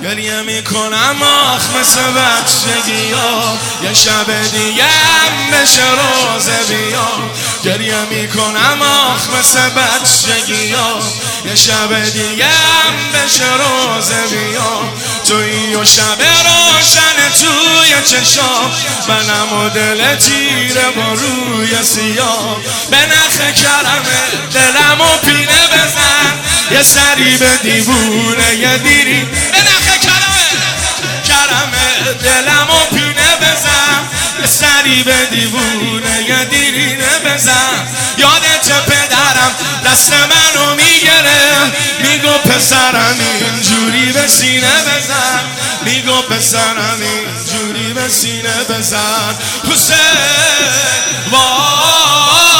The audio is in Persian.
گریه میکنم آخ مثل بچگی ها، یه شب دیگه هم بشه روزه بیا. گریه میکنم آخ مثل بچگی ها، یه شب دیگه هم بشه روزه بیا. تویی و شب روشن توی چشام، منم و دل تیره با روی سیاه. به نخ کرمه دلم و پینه بزن، یه سری به دیوونه یه دیری. به نخ کرمه دلم و پینه بزن، یه سری به دیوونه یه دیرینه بزن. یادت پدرم دست منو میگره، میگو پسرم اینجوری به سینه بزن، میگو پسرم اینجوری به سینه بزن. حسین وای